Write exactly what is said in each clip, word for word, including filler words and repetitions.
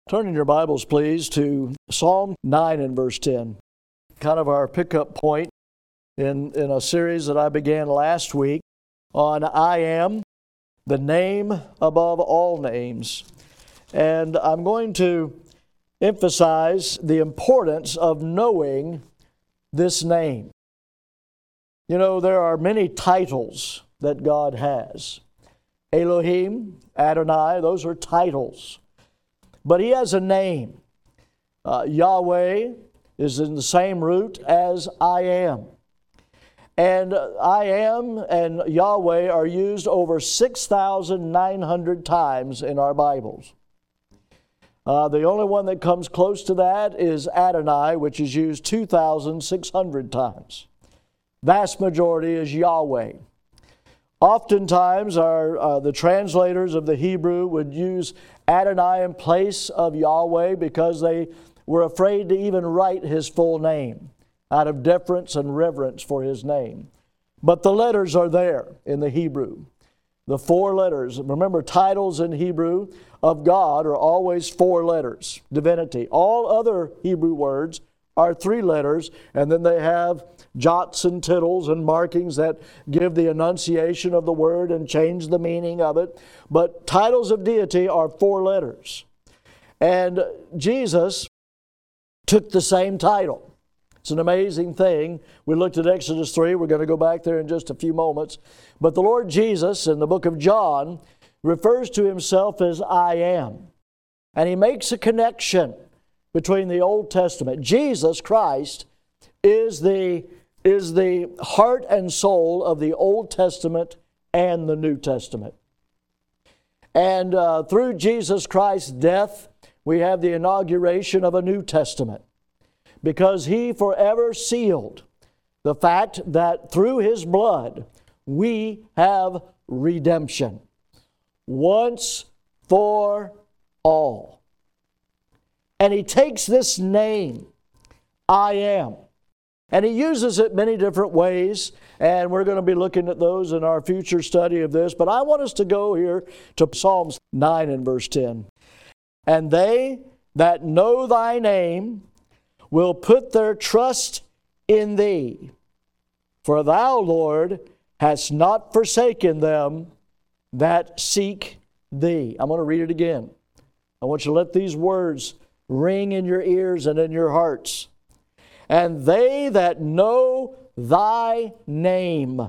Turn in your Bibles, please, to Psalm nine and verse ten. Kind of our pickup point in, in a series that I began last week on I Am, the name above all names. And I'm going to emphasize the importance of knowing this name. You know, there are many titles that God has. Elohim, Adonai, those are titles. But He has a name. Uh, Yahweh is in the same root as I Am. And uh, I Am and Yahweh are used over six thousand nine hundred times in our Bibles. Uh, the only one that comes close to that is Adonai, which is used two thousand six hundred times. Vast majority is Yahweh. Oftentimes, our uh, the translators of the Hebrew would use Adonai in place of Yahweh because they were afraid to even write His full name out of deference and reverence for His name. But the letters are there in the Hebrew. The four letters. Remember, titles in Hebrew of God are always four letters. Divinity. All other Hebrew words are three letters, and then they have jots and tittles and markings that give the enunciation of the word and change the meaning of it. But titles of deity are four letters. And Jesus took the same title. It's an amazing thing. We looked at Exodus three. We're going to go back there in just a few moments. But the Lord Jesus in the book of John refers to Himself as I Am. And He makes a connection between the Old Testament. Jesus Christ is the is the heart and soul of the Old Testament and the New Testament. And uh, through Jesus Christ's death, we have the inauguration of a New Testament, because He forever sealed the fact that through His blood we have redemption once for all. And He takes this name, I Am, and He uses it many different ways, and we're going to be looking at those in our future study of this. But I want us to go here to Psalms nine and verse ten. And they that know Thy name will put their trust in Thee. For Thou, Lord, hast not forsaken them that seek Thee. I'm going to read it again. I want you to let these words ring in your ears and in your hearts. And they that know Thy name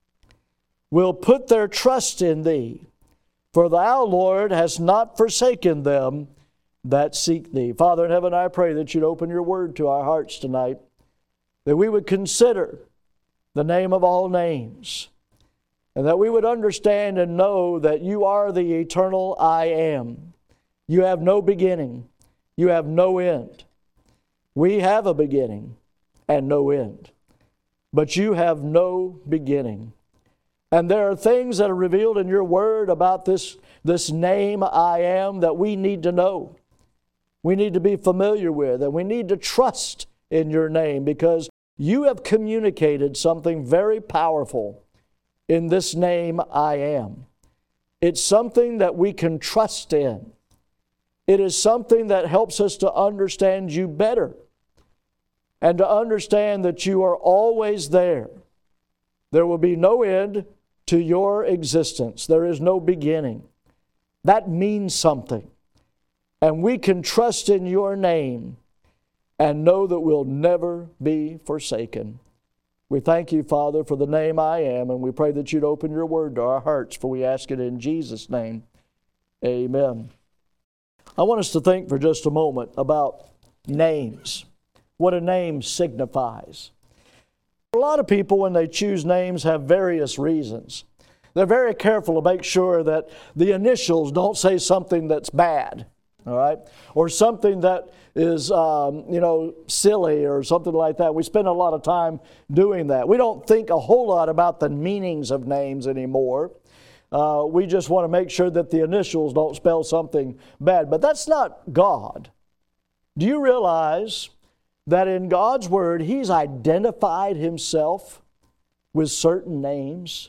will put their trust in Thee. For Thou, Lord, hast not forsaken them that seek Thee. Father in heaven, I pray that You'd open Your word to our hearts tonight, that we would consider the name of all names, and that we would understand and know that You are the eternal I Am. You have no beginning. You have no end. We have a beginning and no end, but You have no beginning. And there are things that are revealed in Your word about this, this name I Am that we need to know. We need to be familiar with, and we need to trust in Your name, because You have communicated something very powerful in this name I Am. It's something that we can trust in. It is something that helps us to understand You better, and to understand that You are always there. There will be no end to Your existence. There is no beginning. That means something. And we can trust in Your name and know that we'll never be forsaken. We thank You, Father, for the name I Am, and we pray that You'd open Your word to our hearts, for we ask it in Jesus' name. Amen. I want us to think for just a moment about names, what a name signifies. A lot of people, when they choose names, have various reasons. They're very careful to make sure that the initials don't say something that's bad, all right, or something that is, um, you know, silly or something like that. We spend a lot of time doing that. We don't think a whole lot about the meanings of names anymore. Uh, we just want to make sure that the initials don't spell something bad. But that's not God. Do you realize that in God's Word, He's identified Himself with certain names?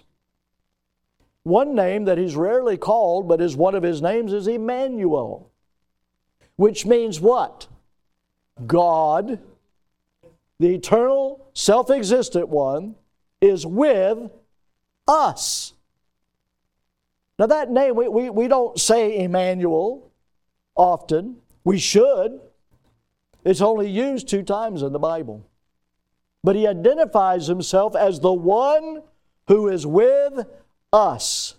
One name that He's rarely called, but is one of His names, is Emmanuel, which means what? God, the eternal, self-existent one, is with us. Now that name, we, we, we don't say Emmanuel often. We should. It's only used two times in the Bible. But he identifies himself as the one who is with us.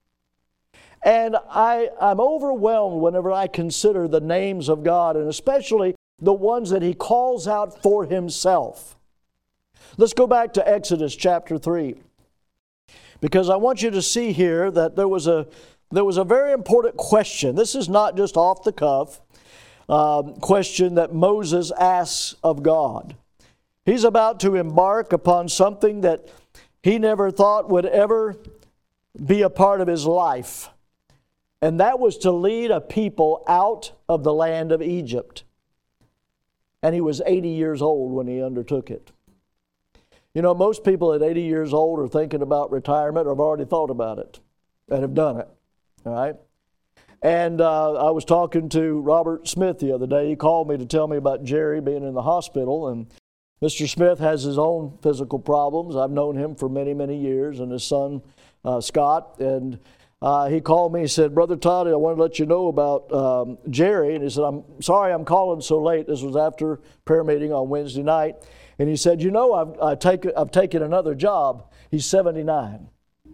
And I, I'm overwhelmed whenever I consider the names of God, and especially the ones that he calls out for himself. Let's go back to Exodus chapter three. Because I want you to see here that there was a, there was a very important question. This is not just off the cuff um, question that Moses asks of God. He's about to embark upon something that he never thought would ever be a part of his life. And that was to lead a people out of the land of Egypt. And he was eighty years old when he undertook it. You know, most people at eighty years old are thinking about retirement or have already thought about it and have done it. All right? And uh, I was talking to Robert Smith the other day. He called me to tell me about Jerry being in the hospital. And Mister Smith has his own physical problems. I've known him for many, many years, and his son, uh, Scott. And uh, he called me and said, Brother Todd, I want to let you know about um, Jerry. And he said, I'm sorry I'm calling so late. This was after prayer meeting on Wednesday night. And he said, you know, I've, I take, I've taken another job. He's seventy-nine.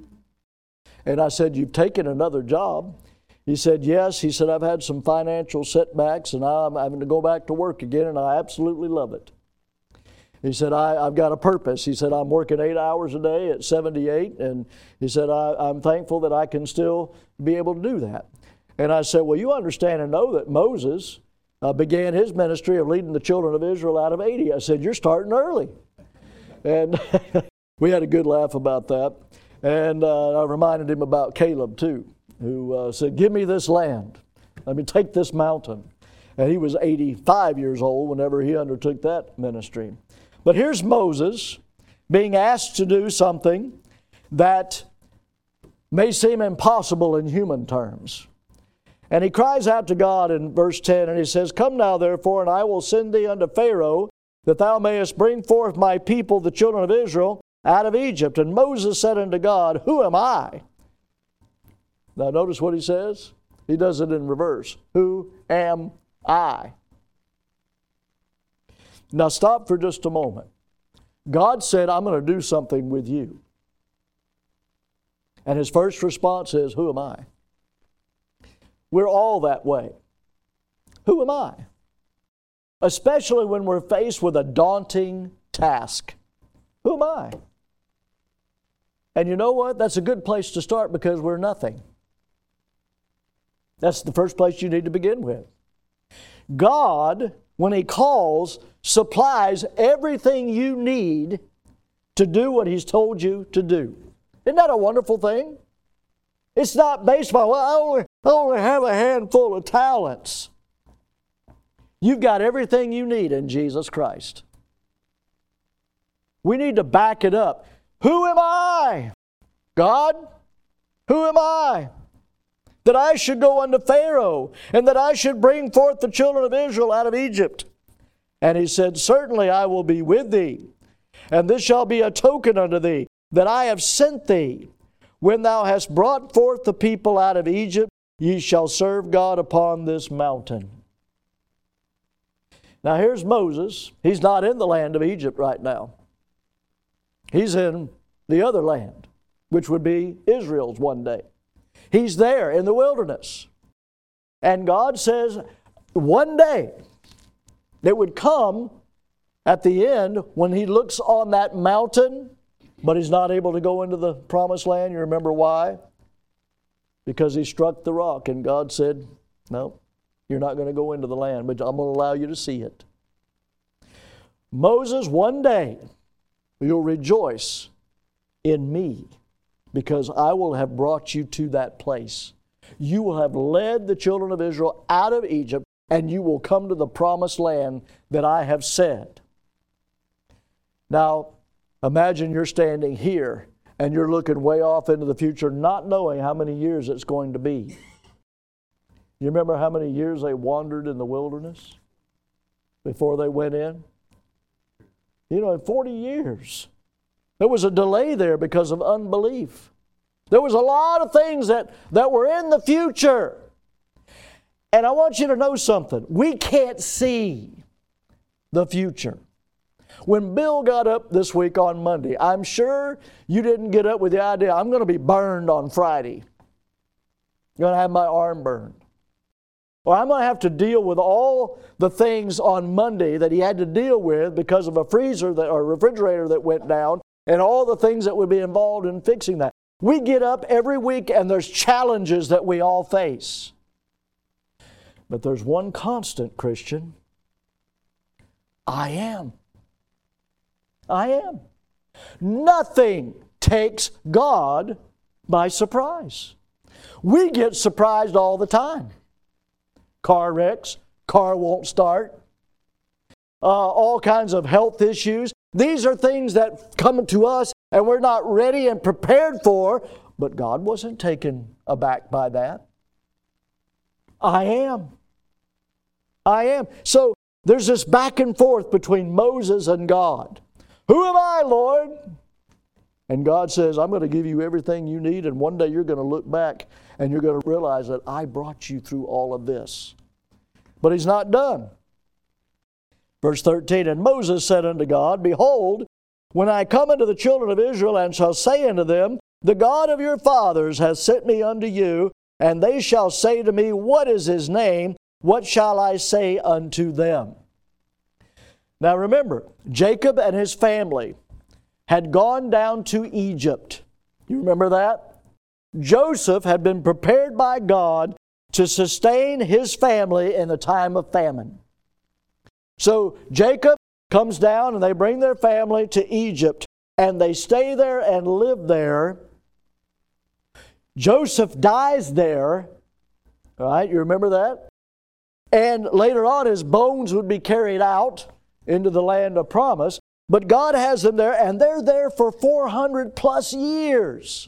And I said, you've taken another job? He said, yes. He said, I've had some financial setbacks, and now I'm having to go back to work again, and I absolutely love it. He said, I, I've got a purpose. He said, I'm working eight hours a day at seventy-eight, and he said, I, I'm thankful that I can still be able to do that. And I said, well, you understand and know that Moses uh, began his ministry of leading the children of Israel out of eighty. I said, you're starting early. And we had a good laugh about that. And uh, I reminded him about Caleb, too, who uh, said, give me this land. Let me take this mountain. And he was eighty-five years old whenever he undertook that ministry. But here's Moses being asked to do something that may seem impossible in human terms. And he cries out to God in verse ten, and he says, come now therefore, and I will send thee unto Pharaoh, that thou mayest bring forth my people, the children of Israel, out of Egypt. And Moses said unto God, who am I? Now notice what he says. He does it in reverse. Who am I? Now stop for just a moment. God said, I'm going to do something with you. And his first response is, who am I? We're all that way. Who am I? Especially when we're faced with a daunting task. Who am I? And you know what? That's a good place to start because we're nothing. That's the first place you need to begin with. God, when He calls, supplies everything you need to do what He's told you to do. Isn't that a wonderful thing? It's not based on, well, I only, I only have a handful of talents. You've got everything you need in Jesus Christ. We need to back it up. Who am I? God, who am I? That I should go unto Pharaoh, and that I should bring forth the children of Israel out of Egypt. And he said, certainly I will be with thee, and this shall be a token unto thee, that I have sent thee. When thou hast brought forth the people out of Egypt, ye shall serve God upon this mountain. Now here's Moses. He's not in the land of Egypt right now. He's in the other land, which would be Israel's one day. He's there in the wilderness. And God says one day that would come at the end when He looks on that mountain, but He's not able to go into the promised land. You remember why? Because he struck the rock, and God said, no, you're not going to go into the land, but I'm going to allow you to see it. Moses, one day, you'll rejoice in me, because I will have brought you to that place. You will have led the children of Israel out of Egypt, and you will come to the promised land that I have said. Now, imagine you're standing here, and you're looking way off into the future, not knowing how many years it's going to be. You remember how many years they wandered in the wilderness before they went in? You know, in forty years. There was a delay there because of unbelief. There was a lot of things that, that were in the future. And I want you to know something. We can't see the future. When Bill got up this week on Monday, I'm sure you didn't get up with the idea, I'm going to be burned on Friday. I'm going to have my arm burned. Or I'm going to have to deal with all the things on Monday that he had to deal with because of a freezer that, or refrigerator that went down and all the things that would be involved in fixing that. We get up every week and there's challenges that we all face. But there's one constant, Christian. I am. I am. Nothing takes God by surprise. We get surprised all the time. Car wrecks, car won't start, uh, all kinds of health issues. These are things that come to us and we're not ready and prepared for, but God wasn't taken aback by that. I am. I am. So there's this back and forth between Moses and God. Who am I, Lord? And God says, I'm going to give you everything you need, and one day you're going to look back and you're going to realize that I brought you through all of this. But He's not done. Verse thirteen, and Moses said unto God, Behold, when I come unto the children of Israel, and shall say unto them, The God of your fathers hath sent me unto you, and they shall say to me, What is His name? What shall I say unto them? Now remember, Jacob and his family had gone down to Egypt. You remember that? Joseph had been prepared by God to sustain his family in the time of famine. So Jacob comes down and they bring their family to Egypt and they stay there and live there. Joseph dies there. All right, you remember that? And later on his bones would be carried out into the land of promise. But God has them there, and they're there for four hundred plus years.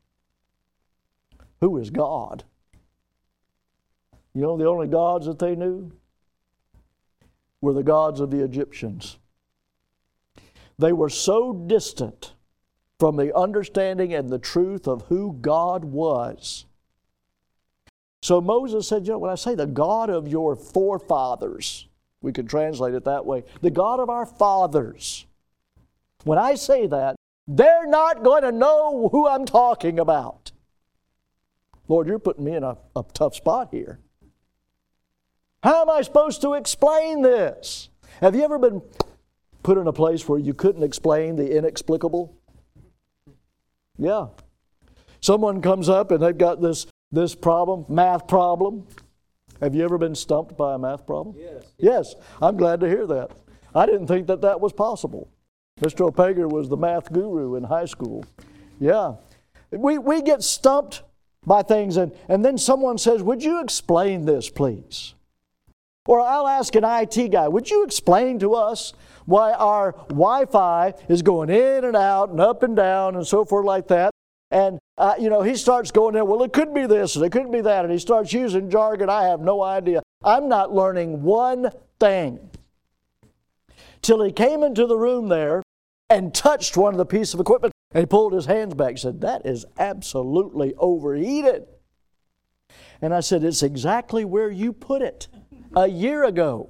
Who is God? You know, the only gods that they knew were the gods of the Egyptians. They were so distant from the understanding and the truth of who God was. So Moses said, you know, when I say the God of your forefathers, we could translate it that way, the God of our fathers. When I say that, they're not going to know who I'm talking about. Lord, you're putting me in a, a tough spot here. How am I supposed to explain this? Have you ever been put in a place where you couldn't explain the inexplicable? Yeah. Someone comes up and they've got this, this problem, math problem. Have you ever been stumped by a math problem? Yes. Yes. I'm glad to hear that. I didn't think that that was possible. Mister O'Pager was the math guru in high school. Yeah. We, we get stumped by things and, and then someone says, would you explain this, please? Or I'll ask an I T guy, would you explain to us why our Wi-Fi is going in and out and up and down and so forth like that? And, uh, you know, he starts going there, well, it could be this and it could be that. And he starts using jargon. I have no idea. I'm not learning one thing. Till he came into the room there and touched one of the pieces of equipment. And he pulled his hands back and said, that is absolutely overheated. And I said, it's exactly where you put it a year ago.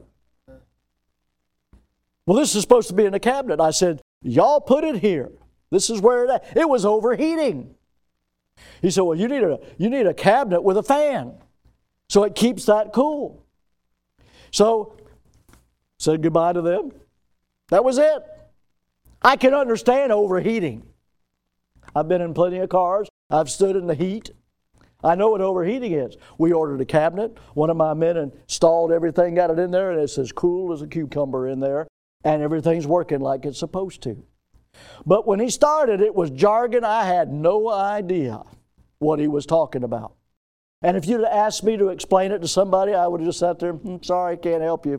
Well, this is supposed to be in a cabinet. I said, y'all put it here. This is where it is. It was overheating. He said, well, you need a, you need a cabinet with a fan so it keeps that cool. So, said goodbye to them. That was it. I can understand overheating. I've been in plenty of cars. I've stood in the heat. I know what overheating is. We ordered a cabinet. One of my men installed everything, got it in there, and it's as cool as a cucumber in there, and everything's working like it's supposed to. But when he started, it was jargon. I had no idea what he was talking about. And if you'd have asked me to explain it to somebody, I would have just sat there, hmm, sorry, can't help you.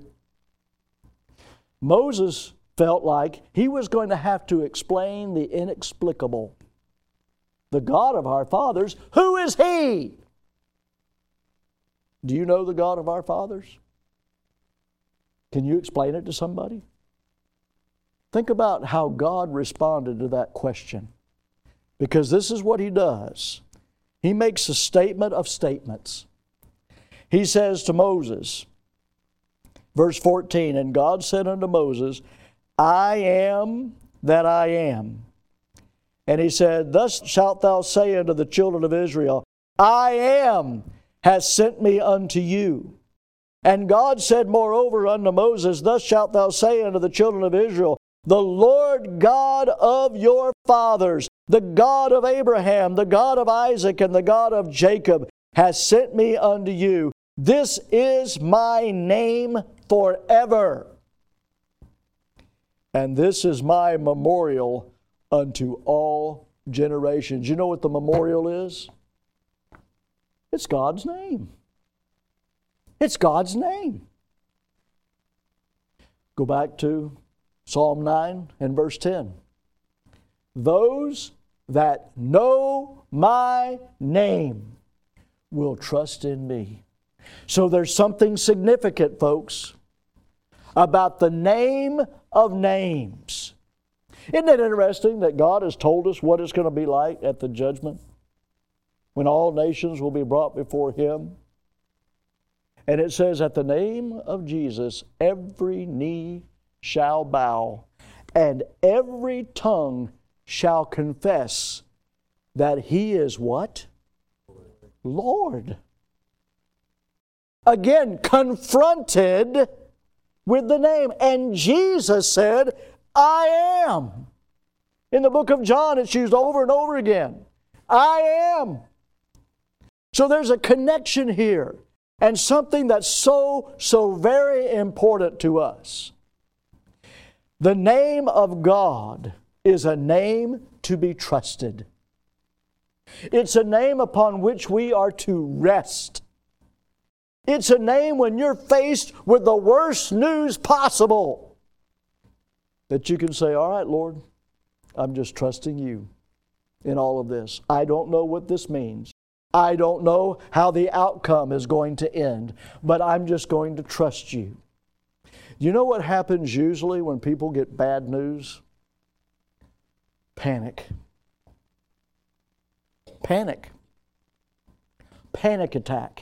Moses felt like he was going to have to explain the inexplicable. The God of our fathers, who is He? Do you know the God of our fathers? Can you explain it to somebody? Think about how God responded to that question. Because this is what He does. He makes a statement of statements. He says to Moses, verse fourteen, and God said unto Moses, I am that I am. And He said, thus shalt thou say unto the children of Israel, I am has sent me unto you. And God said moreover unto Moses, thus shalt thou say unto the children of Israel, the Lord God of your fathers, the God of Abraham, the God of Isaac, and the God of Jacob, has sent me unto you. This is my name forever. And this is my memorial unto all generations. You know what the memorial is? It's God's name. It's God's name. Go back to Psalm nine and verse ten. Those that know my name will trust in me. So there's something significant, folks, about the name of names. Isn't it interesting that God has told us what it's going to be like at the judgment when all nations will be brought before Him? And it says, at the name of Jesus, every knee shall bow, and every tongue shall confess that He is what? Lord. Again, confronted with the name. And Jesus said, I am. In the book of John, it's used over and over again. I am. So there's a connection here. And something that's so, so very important to us. The name of God is a name to be trusted. It's a name upon which we are to rest. It's a name when you're faced with the worst news possible that you can say, all right, Lord, I'm just trusting you in all of this. I don't know what this means. I don't know how the outcome is going to end, but I'm just going to trust you. You know what happens usually when people get bad news? Panic. Panic. Panic attack.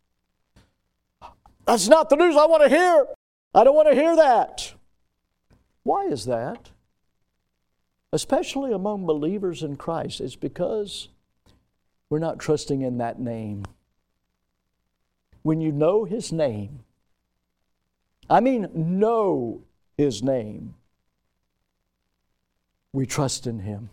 That's not the news I want to hear. I don't want to hear that. Why is that? Especially among believers in Christ. It's because we're not trusting in that name. When you know His name, I mean know His name, we trust in Him.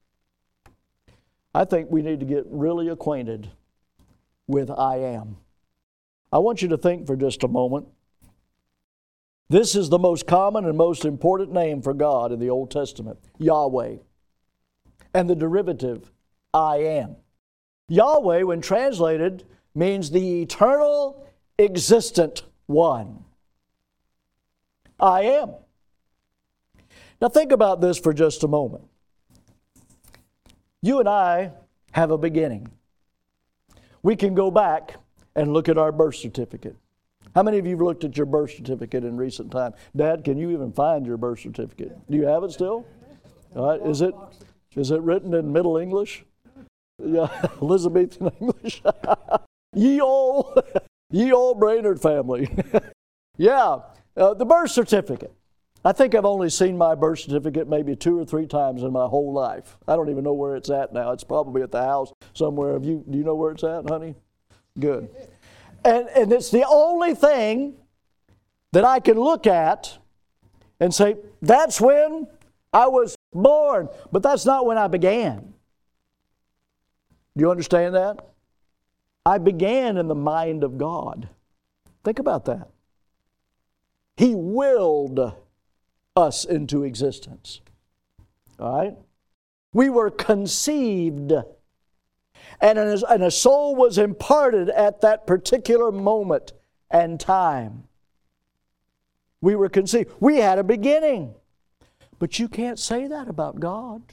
I think we need to get really acquainted with I am. I want you to think for just a moment. This is the most common and most important name for God in the Old Testament, Yahweh. And the derivative, I am. Yahweh, when translated, means the eternal, existent one. I am. Now think about this for just a moment. You and I have a beginning. We can go back and look at our birth certificate. How many of you have looked at your birth certificate in recent time? Dad, can you even find your birth certificate? Do you have it still? All right. Is it, is it written in Middle English? Yeah, Elizabethan English. ye old, ye old Brainerd family. Yeah, uh, the birth certificate. I think I've only seen my birth certificate maybe two or three times in my whole life. I don't even know where it's at now. It's probably at the house somewhere. Have you, do you know where it's at, honey? Good. And, and it's the only thing that I can look at and say, that's when I was born. But that's not when I began. Do you understand that? I began in the mind of God. Think about that. He willed us into existence. All right? We were conceived, and a, and a soul was imparted at that particular moment and time. We were conceived. We had a beginning. But you can't say that about God.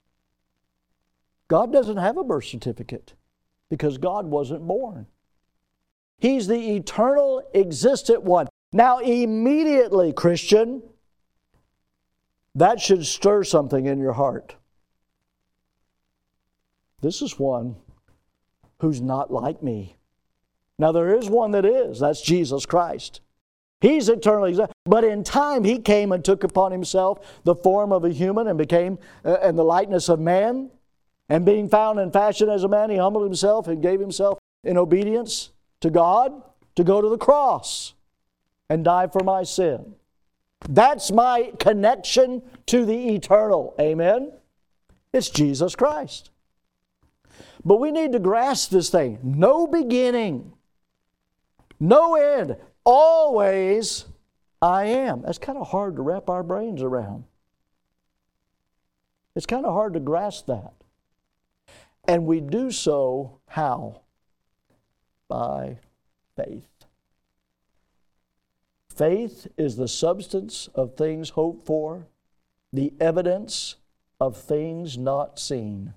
God doesn't have a birth certificate because God wasn't born. He's the eternal, existent one. Now, immediately, Christian, that should stir something in your heart. This is one who's not like me. Now, there is one that is. That's Jesus Christ. He's eternally existent. But in time, He came and took upon Himself the form of a human and became uh, in the likeness of man. And being found in fashion as a man, He humbled Himself and gave Himself in obedience to God to go to the cross and die for my sin. That's my connection to the eternal. Amen? It's Jesus Christ. But we need to grasp this thing. No beginning. No end. Always I am. That's kind of hard to wrap our brains around. It's kind of hard to grasp that. And we do so how? By faith. Faith is the substance of things hoped for, the evidence of things not seen.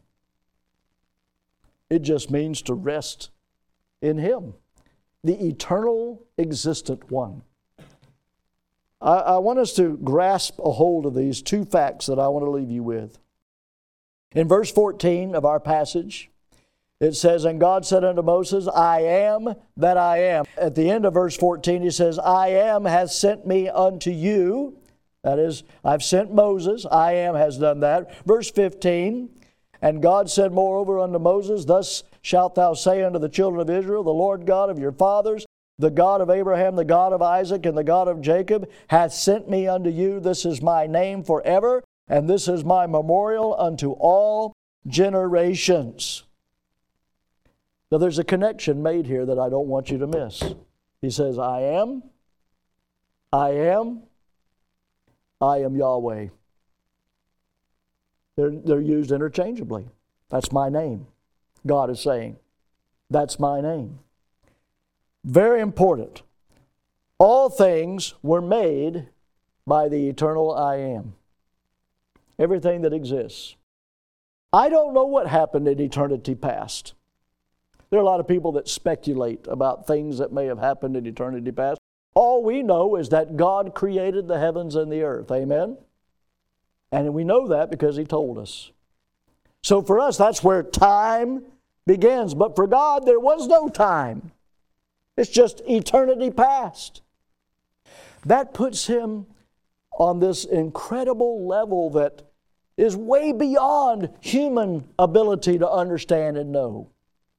It just means to rest in Him, the eternal, existent one. I, I want us to grasp a hold of these two facts that I want to leave you with. In verse fourteen of our passage, it says, "And God said unto Moses, I am that I am." At the end of verse fourteen, He says, "I am has sent me unto you." That is, I've sent Moses. I am has done that. Verse fifteen, "And God said moreover unto Moses, Thus shalt thou say unto the children of Israel, The Lord God of your fathers, the God of Abraham, the God of Isaac, and the God of Jacob, hath sent me unto you. This is my name forever, and this is my memorial unto all generations." Now there's a connection made here that I don't want you to miss. He says, I am, I am, I am Yahweh. They're, they're used interchangeably. That's my name. God is saying, that's my name. Very important. All things were made by the eternal I am. Everything that exists. I don't know what happened in eternity past. There are a lot of people that speculate about things that may have happened in eternity past. All we know is that God created the heavens and the earth. Amen? And we know that because He told us. So for us, that's where time begins. But for God, there was no time. It's just eternity past. That puts Him on this incredible level that is way beyond human ability to understand and know.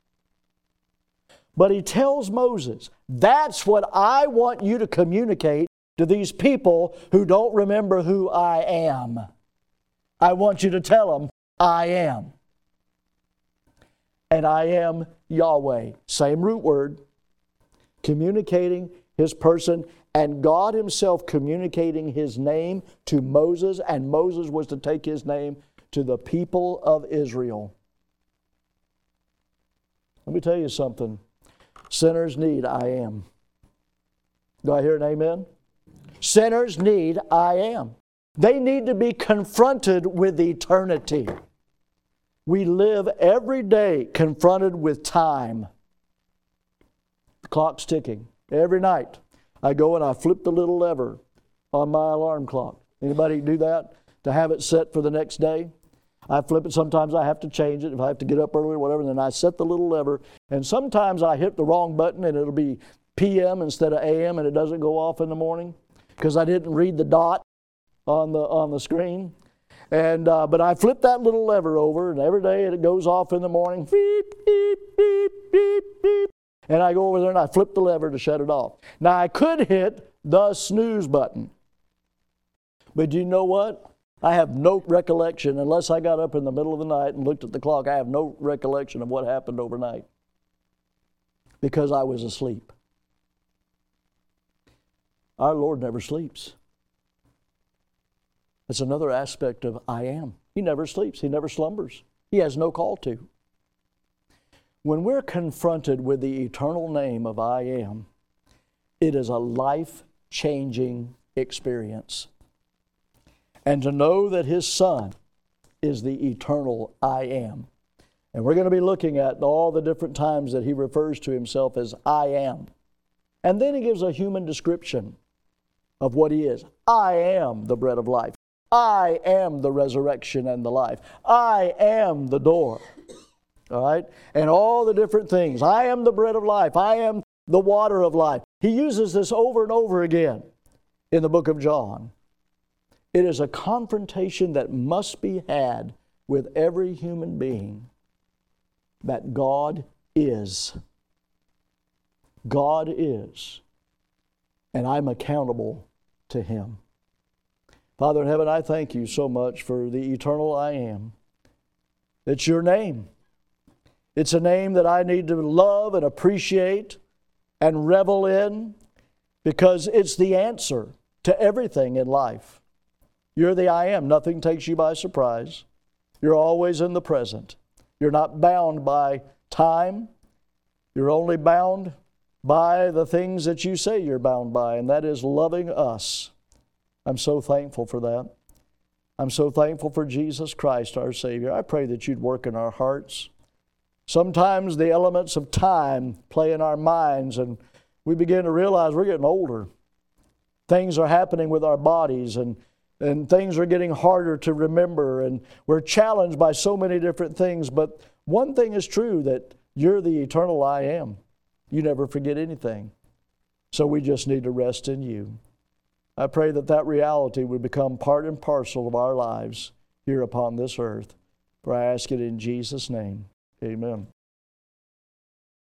But He tells Moses, that's what I want you to communicate to these people who don't remember who I am. I want you to tell them, I am. And I am Yahweh. Same root word. Communicating His person, and God Himself communicating His name to Moses, and Moses was to take His name to the people of Israel. Let me tell you something. Sinners need I am. Do I hear an amen? Sinners need I am. They need to be confronted with eternity. We live every day confronted with time. The clock's ticking. Every night I go and I flip the little lever on my alarm clock. Anybody do that? To have it set for the next day? I flip it. Sometimes I have to change it if I have to get up early or whatever. And then I set the little lever. And sometimes I hit the wrong button and it'll be P M instead of A M and it doesn't go off in the morning because I didn't read the dot on the on the screen. And uh, but I flip that little lever over, and every day it goes off in the morning. Beep, beep, beep, beep, beep. And I go over there and I flip the lever to shut it off. Now I could hit the snooze button. But you know what? I have no recollection, unless I got up in the middle of the night and looked at the clock, I have no recollection of what happened overnight because I was asleep. Our Lord never sleeps. That's another aspect of I am. He never sleeps. He never slumbers. He has no call to. When we're confronted with the eternal name of I am, it is a life-changing experience. And to know that His Son is the eternal I am. And we're going to be looking at all the different times that he refers to himself as I am. And then he gives a human description of what he is. I am the bread of life. I am the resurrection and the life. I am the door. All right? And all the different things. I am the bread of life. I am the water of life. He uses this over and over again in the book of John. It is a confrontation that must be had with every human being that God is. God is. And I'm accountable to Him. Father in heaven, I thank you so much for the eternal I am. It's your name. It's a name that I need to love and appreciate and revel in because it's the answer to everything in life. You're the I am. Nothing takes you by surprise. You're always in the present. You're not bound by time. You're only bound by the things that you say you're bound by, and that is loving us. I'm so thankful for that. I'm so thankful for Jesus Christ, our Savior. I pray that you'd work in our hearts. Sometimes the elements of time play in our minds, and we begin to realize we're getting older. Things are happening with our bodies, and, and things are getting harder to remember, and we're challenged by so many different things. But one thing is true, that you're the eternal I am. You never forget anything. So we just need to rest in you. I pray that that reality would become part and parcel of our lives here upon this earth. For I ask it in Jesus' name. Amen.